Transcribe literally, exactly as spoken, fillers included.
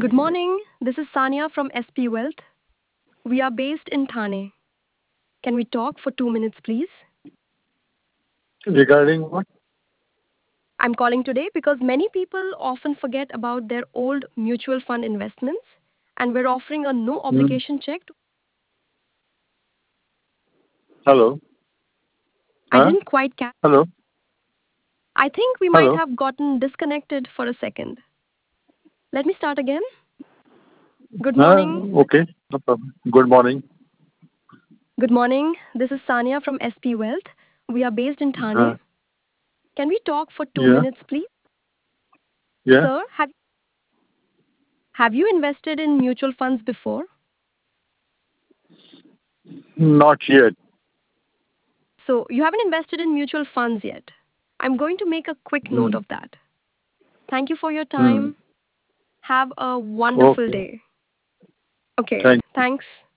Good morning. This is Sania from S P Wealth. We are based in Thane. Can we talk for two minutes, please? Regarding what? I'm calling today because many people often forget about their old mutual fund investments, and we're offering a no Hmm. obligation check. to- Hello? I Huh? didn't quite catch. Hello? I think we might Hello? have gotten disconnected for a second. Let me start again. Good Huh? morning. Okay, no problem. Good morning. Good morning. This is Sania from S P Wealth. We are based in Thane. Uh, Can we talk for two yeah, minutes, please? yeah, Sir, have, have you invested in mutual funds before? not yet. So you haven't invested in mutual funds yet. I'm going to make a quick note Hmm. of that. Thank you for your Hmm. time. Have a wonderful Okay, day. Okay, thank thanks.